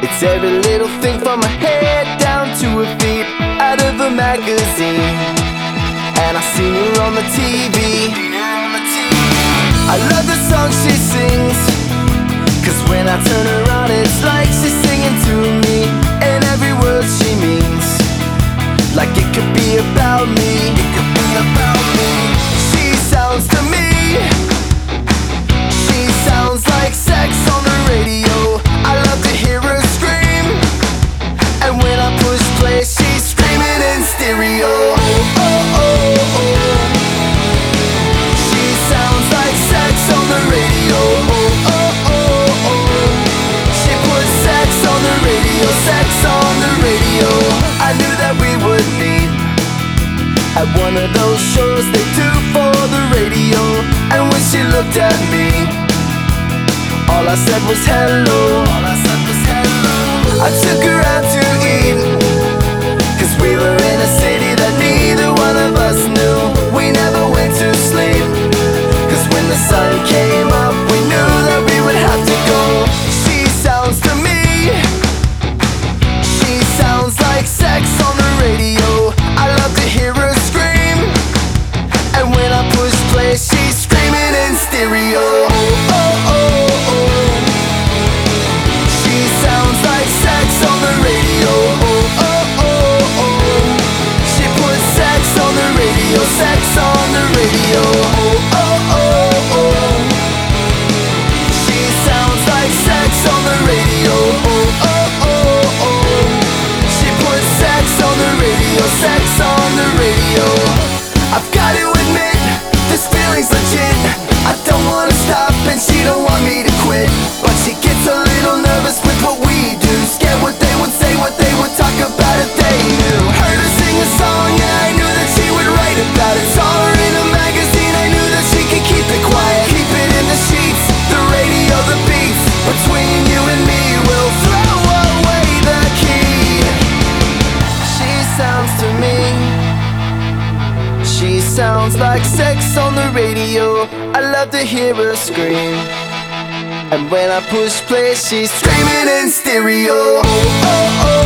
It's every little thing from her head down to her feet, out of a magazine. And I seen her on the TV. I love the song she sings, 'cause when I turn her on it's like she's singing to me. And every word she means, like it could be about me. It could be about me. She sounds to me, she sounds like sex on the radio. I love to hear her scream, and when I push play she's screaming in stereo. Oh, oh, oh, oh. She sounds like sex on the radio. Oh, oh, oh, oh. She puts sex on the radio, sex on the radio. I knew that we would meet at one of those shows they do for the radio. And when she looked at me, all I said was hello. All I said was hello. I took her out to eat, 'cause we were in a city that neither one of us knew. We never went to sleep, 'cause when the sun came up we knew that we would have to go. She sounds to me, she sounds like sex on the radio. I love to hear her scream, and when I push play she's screaming in stereo. Oh, oh, oh, oh. She sounds like sex on the radio. Oh, oh, oh, oh. She puts sex on the radio, sex on the radio. Oh, oh, oh, oh. She sounds like sex on the radio. Oh, oh, oh, oh. She puts sex on the radio, sex on the radio. I've got to admit, this feeling's legit. I don't wanna stop and she don't want me to quit, but she gets a little nervous with what we do, scared what they would say, what they would talk about if they knew. Heard her sing a song, yeah, I knew that she would write about it. Saw her in a magazine, I knew that she could keep it quiet, keep it in the sheets, the radio, the beats. Between you and me, we'll throw away the key. She sounds to me, she sounds like sex on the radio. I love to hear her scream, and when I push play she's screaming in stereo. Oh, oh, oh.